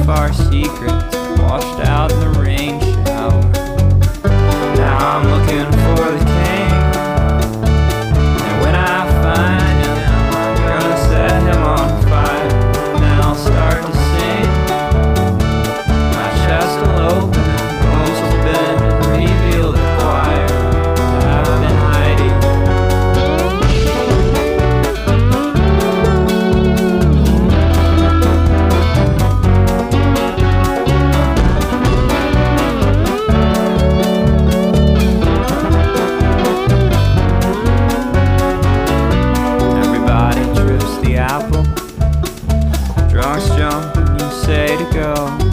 of our secrets washed out in the rain shower. Now I'm looking for the king, and when I find him, I'm gonna set him on fire. And then I'll start to sing. My chest will open and bones will bend and reveal the choir that I've been hiding. Everybody trips the apple. Drunks jump and you say to go.